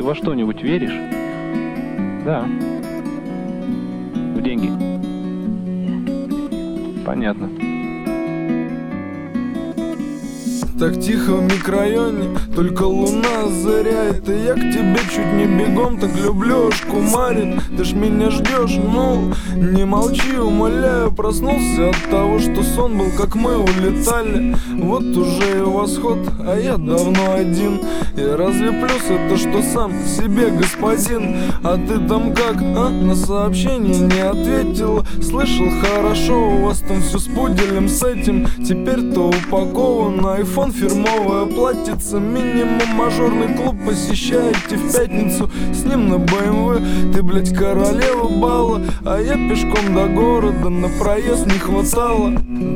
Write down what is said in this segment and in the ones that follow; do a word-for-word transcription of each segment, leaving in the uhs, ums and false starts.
Ты во что-нибудь веришь? Да. В деньги. Понятно. Так тихо в микрорайоне, только луна озаряет. И я к тебе чуть не бегом, так люблю, аж кумарит. Ты ж меня ждешь, ну, не молчи, умоляю. Проснулся от того, что сон был, как мы улетали. Вот уже и восход, а я давно один. И разве плюс это, что сам себе господин? А ты там как, а? На сообщение не ответила. Слышал, хорошо, у вас там все с пуделем, с этим. Теперь-то упакован айфон, фирмовая платьица, минимум мажорный клуб посещаете в пятницу. С ним на бэ эм вэ, ты, блядь, королева бала. А я пешком до города, на проезд не хватало.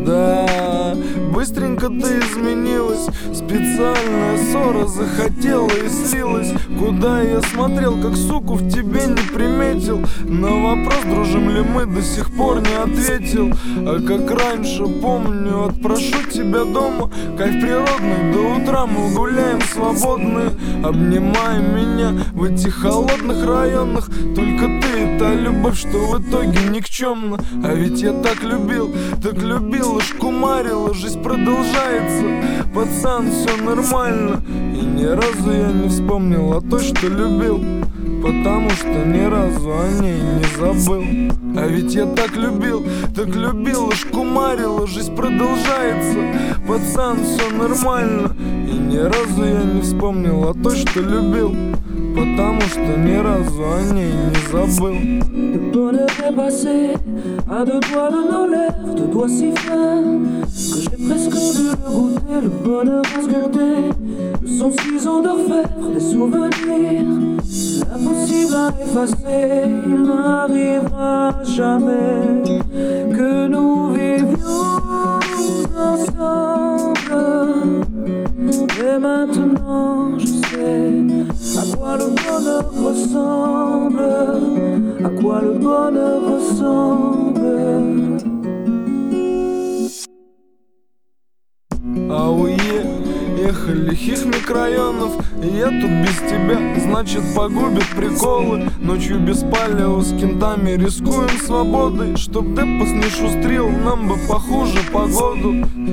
Да, быстренько ты изменилась. Специальная ссора захотела и слилась. Куда я смотрел, как суку в тебе не приметил. На вопрос, дружим ли мы, до сих пор не ответил. А как раньше, помню, отпрошу тебя дома. Кайф природный, до утра мы гуляем свободные. Обнимай меня в этих холодных районах. Только ты и та любовь, что в итоге никчемна. А ведь я так любил, так любил, аж кумарил. Жизнь продолжается, пацан, все нормально. И ни разу я не вспомнил о той, что любил, потому что ни разу о ней не забыл. А ведь я так любил, так любил, аж кумарил. Жизнь продолжается, пацан, все нормально. И ни разу я не вспомнил о той, что любил, потому что ни разу о ней не забыл. Le bonheur est passé à deux doigts de nos lèvres, deux doigts si fins que j'ai presque dû le goûter. Le bonheur a sculpté de son ciseau d'orfèvre des souvenirs. L'impossible à effacer, il n'arrivera jamais que nous vivions ensemble. Et maintenant je sais à quoi le bonheur ressemble, à quoi le bonheur ressemble. Ауе, эх, лихих микрорайонов. Я тут без тебя, значит погубит приколы. Ночью без палева с кентами рискуем свободой. Чтоб депос не шустрил, нам бы похуже погоду.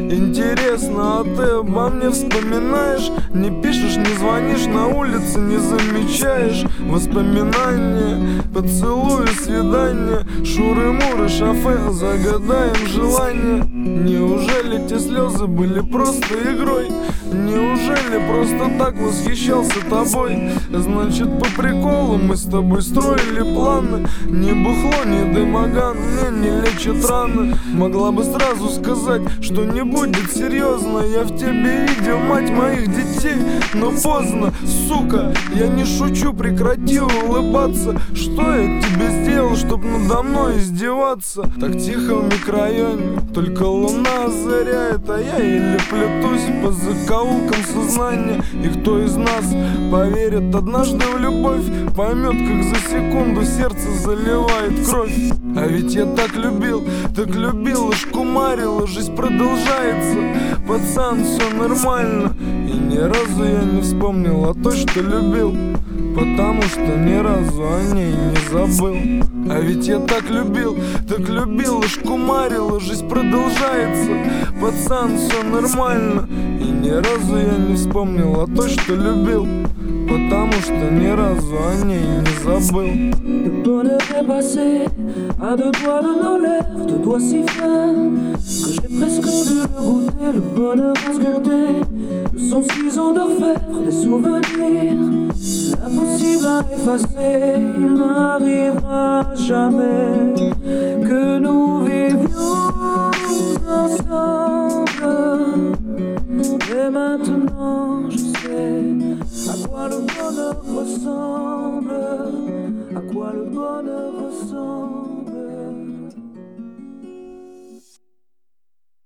Интересно, а ты обо мне вспоминаешь? Не пишешь, не звонишь, на улице не замечаешь. Воспоминания, поцелуи, свидания, шуры-муры, шофе, загадаем желание. Неужели те слезы были просто игрой? Неужели просто так восхищался тобой? Значит, по приколу мы с тобой строили планы. Ни бухло, ни дымоган мне не лечат раны. Могла бы сразу сказать, что не будет серьезно. Я в тебе видел мать моих детей, но поздно, сука. Я не шучу, прекрати улыбаться. Что я тебе сделал, чтоб надо мной издеваться? Так тихо в микрорайоне, только луна озаряет, а я еле плетусь по закоулкам сознания. И кто из нас поверит однажды в любовь, поймет, как за секунду сердце заливает кровь. А ведь я так любил, так любил, аж кумарил. Жизнь продолжается, пацан, все нормально. И ни разу я не вспомнил о той, что любил, потому что ни разу о ней не забыл. А ведь я так любил, так любил, аж кумарил. Жизнь продолжается, пацан, все нормально. И ни разу я не вспомнил о той, что любил, потому что ни разу о ней не забыл. Le bonheur est passé à deux doigts de nos lèvres, deux doigts si fins que j'ai presque dû le goûter. Le bonheur a sculpté de son ciseau d'orfèvre des souvenirs. L'impossible à effacer, il n'arrivera jamais que nous vivions ensemble. Et maintenant je sais à quoi le bonheur ressemble, à quoi le bonheur